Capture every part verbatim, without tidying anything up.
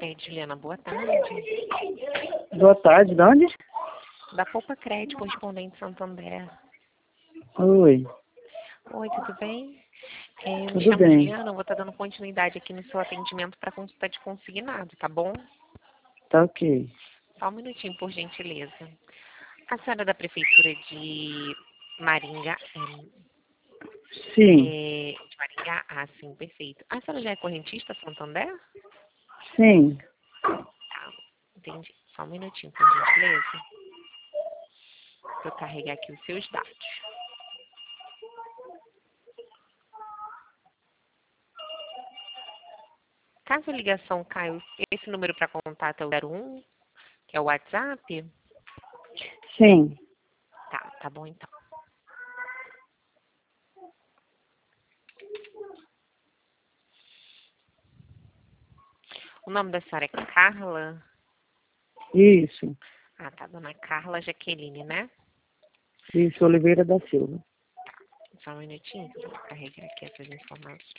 Crédito, Juliana, boa tarde. Boa tarde, de onde? Da Poupa Crédito, correspondente Santander. Oi, Oi, tudo bem? É, eu me tudo chamo bem. Juliana, eu vou estar dando continuidade aqui no seu atendimento para consulta de consignado, tá bom? Tá ok. Só um minutinho, por gentileza. A senhora é da Prefeitura de Maringá, é, Sim, é, de Maringá? Ah, sim, perfeito. A senhora já é correntista Santander? sim. Tá, entendi. Só um minutinho, por gentileza. Para eu carregar aqui os seus dados. Caso a ligação caia, esse número para contato é o zero um, que é o WhatsApp? Sim. Tá, tá bom então. O nome da senhora é Carla? Isso. Ah, tá, dona Carla Jaqueline, né? Isso, Oliveira da Silva. Só um minutinho, que eu vou carregar aqui essas informações.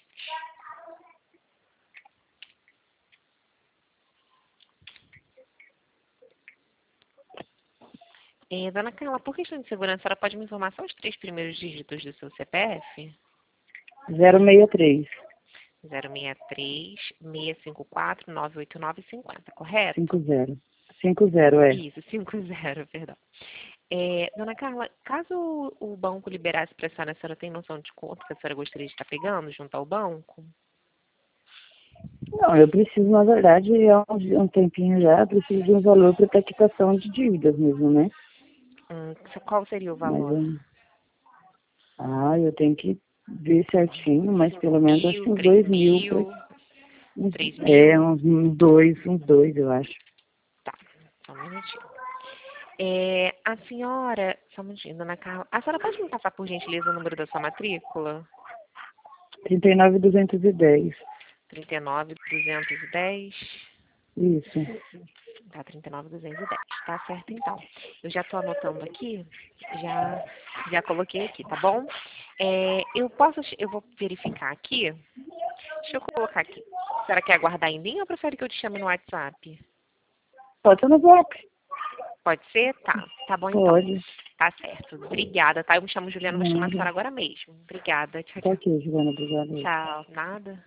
É, dona Carla, por questão de segurança, a senhora pode me informar só os três primeiros dígitos do seu C P F? zero seis três. zero seis três, seis cinco quatro, nove oito nove cinco zero, correto? cinco zero. cinco zero, é. Isso, cinco zero, perdão. É, dona Carla, caso o banco liberasse para a senhora, a senhora tem noção de quanto que a senhora gostaria de estar pegando junto ao banco? Não, eu preciso, na verdade, há um, um tempinho já, eu preciso de um valor para quitação de dívidas mesmo, né? Hum, qual seria o Mas, valor? eu- ah, eu tenho que ver certinho, mas Cinco pelo menos acho que mil, uns três dois mil, pra, mil, uns, três é, mil? uns, uns dois, uns dois, eu acho. Tá, só um minutinho. É, a senhora, só um minutinho, dona Carla, a senhora pode me passar por gentileza o número da sua matrícula? trinta e nove, duzentos e dez. trinta e nove, duzentos e dez. Isso. Tá, trinta e nove, duzentos e dez. Tá certo, então. Eu já tô anotando aqui, já, já coloquei aqui, tá bom? É, eu posso, eu vou verificar aqui. Deixa eu colocar aqui. A senhora quer aguardar em linha ou prefere que eu te chame no WhatsApp? Pode ser no bloco. Pode ser? Tá. Tá bom, então. Pode. Tá certo. Obrigada, tá? Eu me chamo Juliana, vou chamar a Nada. senhora agora mesmo. Obrigada. Tchau, Tá tchau. aqui, Giovana, obrigada. Tchau. Nada.